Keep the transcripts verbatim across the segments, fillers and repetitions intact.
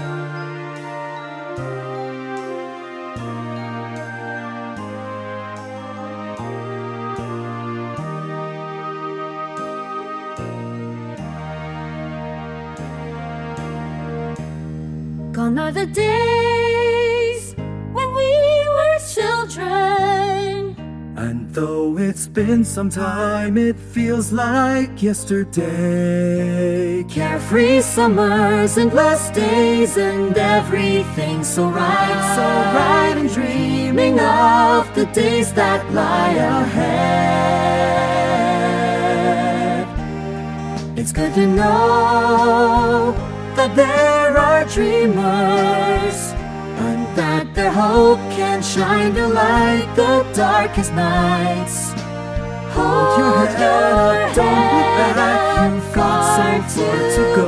Gone are the days when we were children, and though it's been some time, it feels like yesterday. carefree summers and blessed days, and everything so right, so right, and dreaming of the days that lie ahead. It's good to know that there are dreamers, and that their hope can shine to light the darkest nights. Hold your head up, don't look back, you've got so far to go.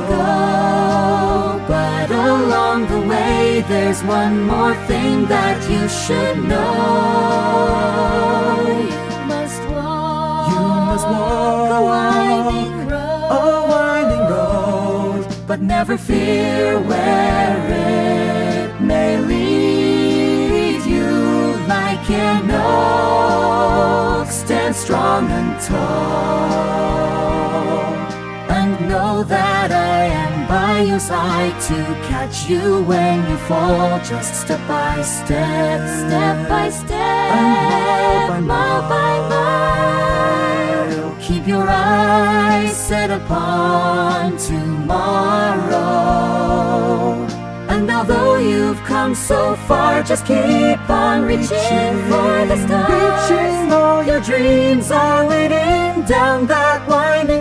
But along the way, there's one more thing that you should know. You must walk, You must walk a winding road, a winding road, but never fear where it may lead you. Like an oak, stand strong and tall, and know that I am by your side to catch you when you fall. Just step by step, step by step, and mile by mile. Keep your eyes set upon tomorrow. And although you've come so far, just keep on reaching for the stars. reaching All your dreams are waiting down that winding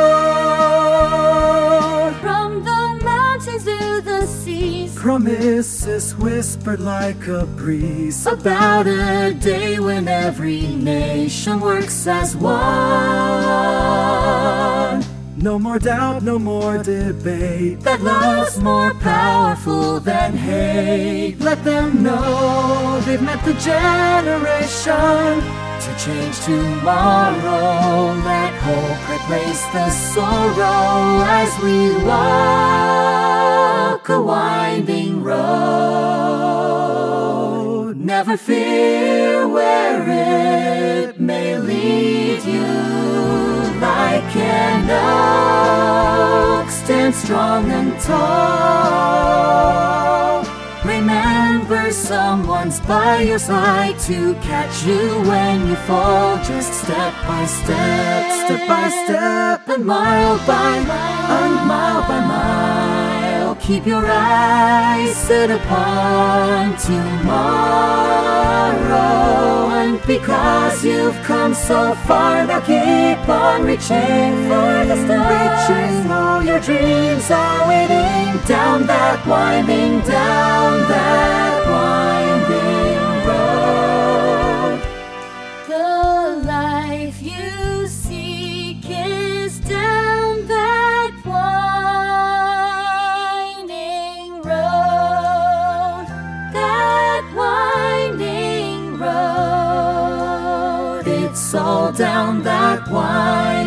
road. From the mountains to the seas, promises whispered like a breeze, about a day when every nation works as one. no more doubt, no more debate, That love's more powerful than hate. Let them know they've met the generation to change tomorrow. Let hope replace the sorrow as we walk a winding road. Never fear where it may lead you. Like an oak, stand strong and tall. Remember, someone's by your side to catch you when you fall. Just step by step, step by step, and mile by mile, and mile by mile. Keep your eyes set upon tomorrow. And because you've come so far, now keep on reaching for the stars. reaching All your dreams are waiting down that winding, down that winding road. The life you seek is down that winding road. That winding road. It's all down that winding